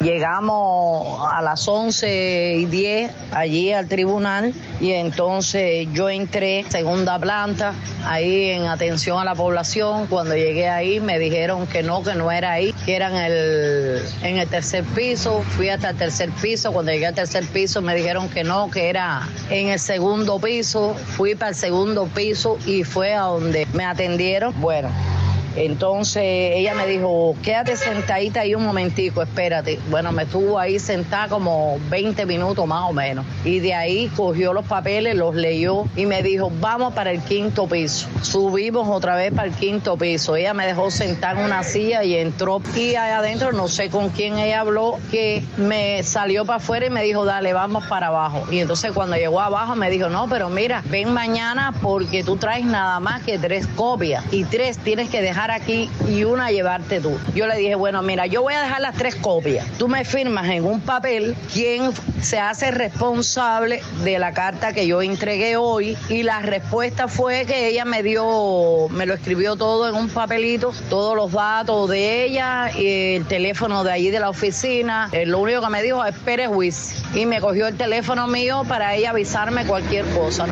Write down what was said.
Llegamos a las 11:10 allí al tribunal y entonces yo entré segunda planta, ahí en atención a la población. Cuando llegué ahí me dijeron que no era ahí, que era en el tercer piso. Fui hasta el tercer piso. Cuando llegué al tercer piso me dijeron que no, que era en el segundo piso. Fui para el segundo piso y fue a donde me atendieron. Bueno, entonces ella me dijo, quédate sentadita ahí un momentico, espérate. Bueno, me estuvo ahí sentada como 20 minutos más o menos. Y de ahí cogió los papeles, los leyó y me dijo, vamos para el quinto piso. Subimos otra vez para el quinto piso. Ella me dejó sentar en una silla y entró. Y allá adentro, no sé con quién ella habló, que me salió para afuera y me dijo, dale, vamos para abajo. Y entonces cuando llegó abajo me dijo, no, pero mira, ven mañana porque tú traes nada más que 3 copias. Y 3 tienes que dejar aquí y una llevarte tú. Yo le dije, bueno, mira, yo voy a dejar las 3 copias. Tú me firmas en un papel quién se hace responsable de la carta que yo entregué hoy, y la respuesta fue que ella me lo escribió todo en un papelito, todos los datos de ella y el teléfono de allí de la oficina. Lo único que me dijo, espere juicio. Y me cogió el teléfono mío para ella avisarme cualquier cosa.